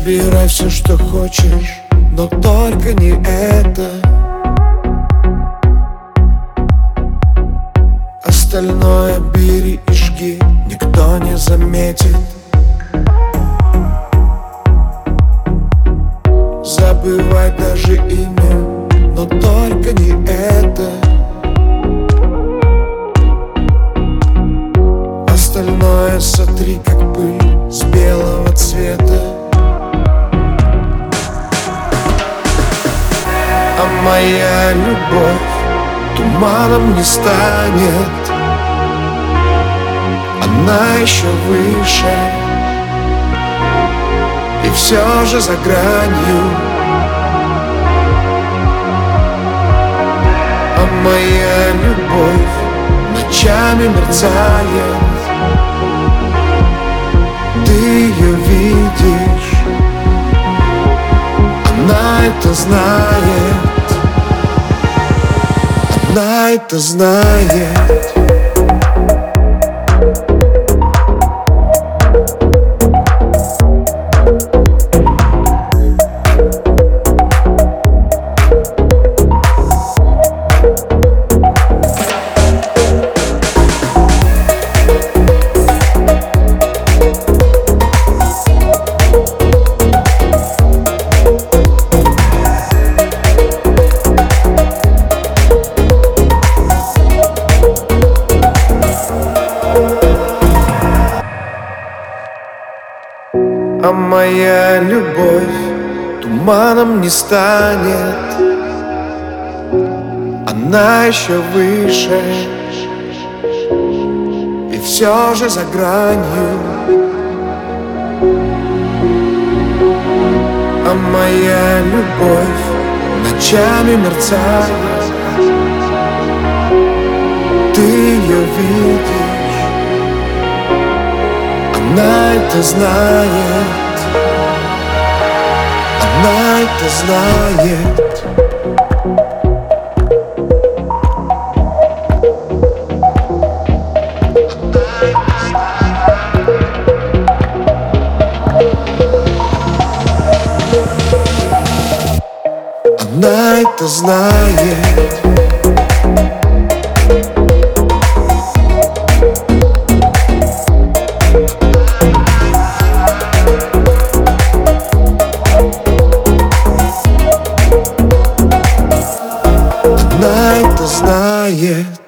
Забирай все, что хочешь, но только не это. Остальное бери и жги, никто не заметит. Забывай даже имя, но только не это. Остальное сотри, как пыль с белого цвета. А моя любовь туманом не станет. Она еще выше, и все же за гранью. А моя любовь ночами мерцает. Ты ее видишь, она это знает. Она это знает. А моя любовь туманом не станет. Она еще выше, и все же за гранью. А моя любовь ночами мерцает. Ты ее видишь, она это знает. Она это знает. Она это знает. Она это знает.